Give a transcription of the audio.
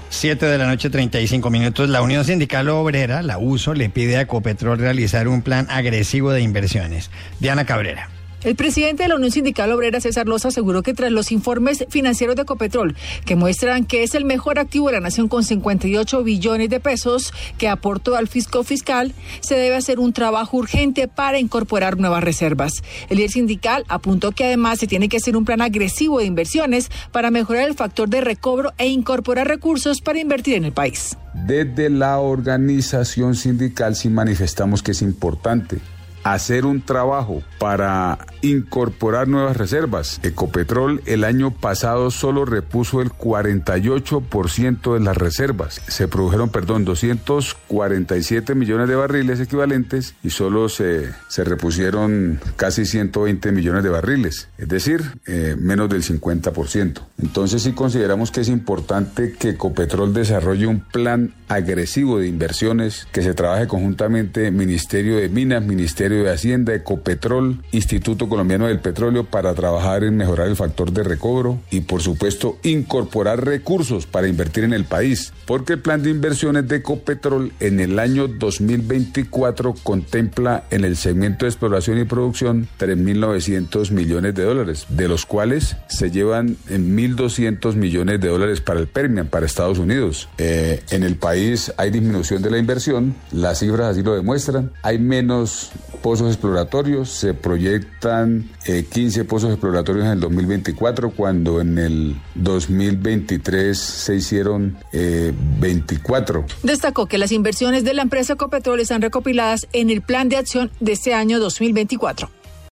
7:35 a.m. La Unión Sindical Obrera, la USO, le pide a Ecopetrol realizar un plan agresivo de inversiones. Diana Cabrera. El presidente de la Unión Sindical Obrera, César Loza, aseguró que tras los informes financieros de Ecopetrol, que muestran que es el mejor activo de la nación con 58 billones de pesos que aportó al fisco fiscal, se debe hacer un trabajo urgente para incorporar nuevas reservas. El líder sindical apuntó que además se tiene que hacer un plan agresivo de inversiones para mejorar el factor de recobro e incorporar recursos para invertir en el país. Desde la organización sindical sí manifestamos que es importante hacer un trabajo para incorporar nuevas reservas. Ecopetrol el año pasado solo repuso el 48% de las reservas. Se produjeron, 247 millones de barriles equivalentes y solo se repusieron casi 120 millones de barriles, es decir, menos del 50%. Entonces sí consideramos que es importante que Ecopetrol desarrolle un plan agresivo de inversiones, que se trabaje conjuntamente Ministerio de Minas, Ministerio de Hacienda, Ecopetrol, Instituto Colombiano del Petróleo, para trabajar en mejorar el factor de recobro y, por supuesto, incorporar recursos para invertir en el país, porque el plan de inversiones de Ecopetrol en el año 2024 contempla en el segmento de exploración y producción 3.900 millones de dólares, de los cuales se llevan 1.200 millones de dólares para el Permian, para Estados Unidos. En el país hay disminución de la inversión, las cifras así lo demuestran, hay menos pozos exploratorios, se proyectan 15 pozos exploratorios en el 2024, cuando en el 2023 se hicieron 24. Destacó que las inversiones de la empresa Ecopetrol están recopiladas en el plan de acción de este año 2024.